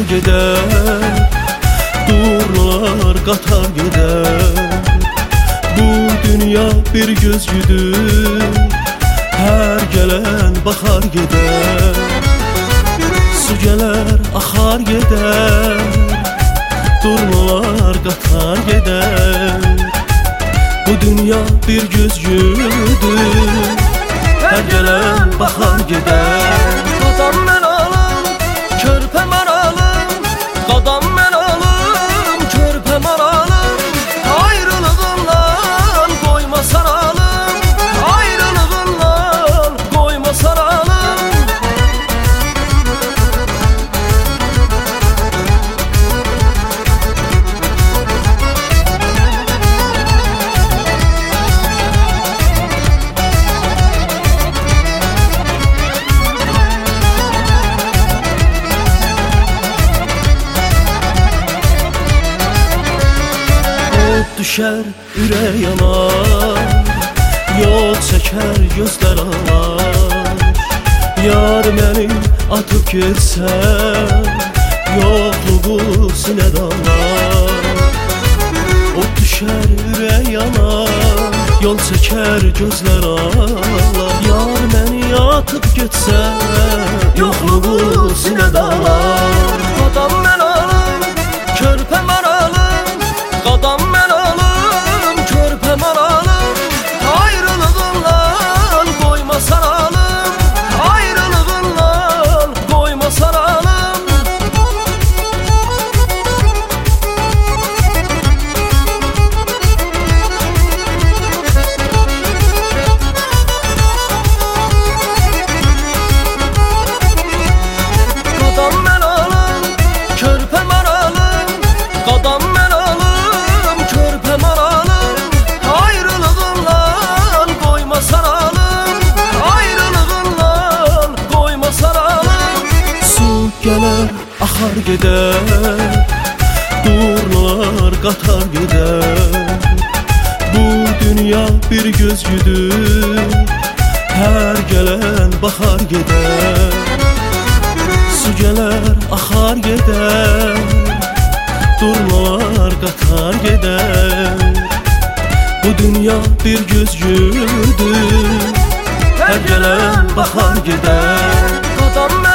gedər, durnalar qatar gedər. Bu dünya bir gözgüdür, hər gələn baxar gedər. Su gələr, axar gedər, durnalar qatar gedər. Bu dünya bir gözgüdür, hər gələn baxar gedər. Qadam mən alım, körpə mən alım, qadam mən alım, körpə mən alım. Ayrılığından qoymasan alım, ayrılığından qoymasan alım. Düşər, ürək yanar, yol çəkər, gözlər ağlar. Yar məni atıb getsən, yoxluğu sinədə ağlar. O düşər, ürək yanar, yol çəkər, gözlər ağlar. Yar məni atıb getsən, yoxluğu sinədə ağlar. Qadam mən alım, körpə mən alım, qadam mən alım, körpə mən alım. Ayrılığından qoymasan alım, ayrılığından qoymasan alım. Qadam mən alım, körpə mən alım, qadam mən alım, körpə mən alım. Ayrılığından qoymasan alım, ayrılığından qoymasan alım. Su gələr, axar gedər, durnalar qatar gedər. Bu dünya bir gözgüdür, hər gələn baxar gedər. Su gələr, axar gedər, durnalar qatar gedər. Bu dünya bir gözgüdür, hər gələn baxar gedər. Qadam